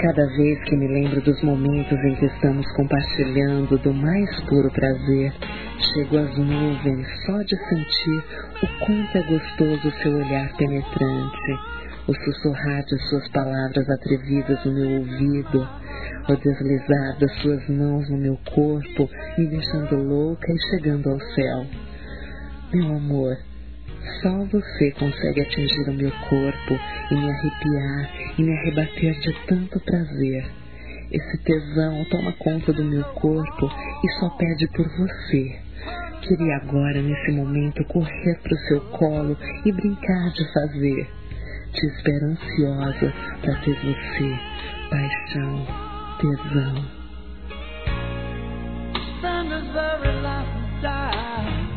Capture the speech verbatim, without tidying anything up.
Cada vez que me lembro dos momentos em que estamos compartilhando do mais puro prazer, chego às nuvens só de sentir o quanto é gostoso o seu olhar penetrante, o sussurrar de suas palavras atrevidas no meu ouvido, o deslizar das suas mãos no meu corpo, me deixando louca e chegando ao céu. Meu amor, só você consegue atingir o meu corpo e me arrepiar e me arrebater de tanto prazer. Esse tesão toma conta do meu corpo e só pede por você. Queria agora, nesse momento, correr pro seu colo e brincar de fazer. Te espero ansiosa pra ter você, paixão, tesão. Sun is very light and die.